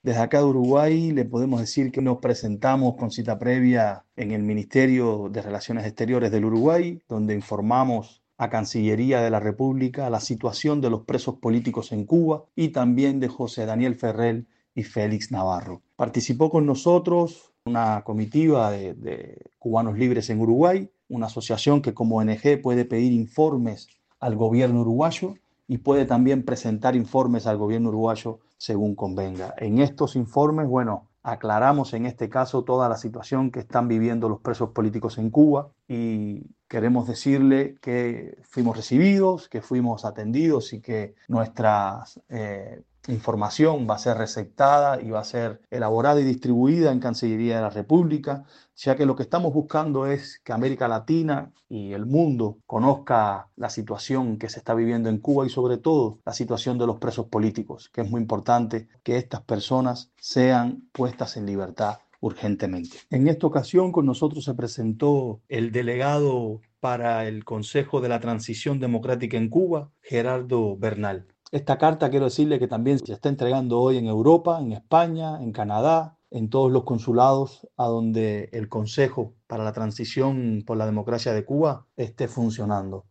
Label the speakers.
Speaker 1: Desde acá de Uruguay le podemos decir que nos presentamos con cita previa en el Ministerio de Relaciones Exteriores del Uruguay, donde informamos a Cancillería de la República la situación de los presos políticos en Cuba y también de José Daniel Ferrer y Félix Navarro. Participó con nosotros una comitiva de cubanos libres en Uruguay, una asociación que como ONG puede pedir informes al gobierno uruguayo y puede también presentar informes al gobierno uruguayo según convenga. En estos informes, bueno, aclaramos en este caso toda la situación que están viviendo los presos políticos en Cuba y queremos decirle que fuimos recibidos, que fuimos atendidos y que nuestra información va a ser receptada y va a ser elaborada y distribuida en Cancillería de la República, ya que lo que estamos buscando es que América Latina y el mundo conozca la situación que se está viviendo en Cuba y sobre todo la situación de los presos políticos, que es muy importante que estas personas sean puestas en libertad urgentemente. En esta ocasión con nosotros se presentó el delegado para el Consejo de la Transición Democrática en Cuba, Gerardo Bernal. Esta carta quiero decirle que también se está entregando hoy en Europa, en España, en Canadá, en todos los consulados a donde el Consejo para la Transición por la Democracia de Cuba esté funcionando.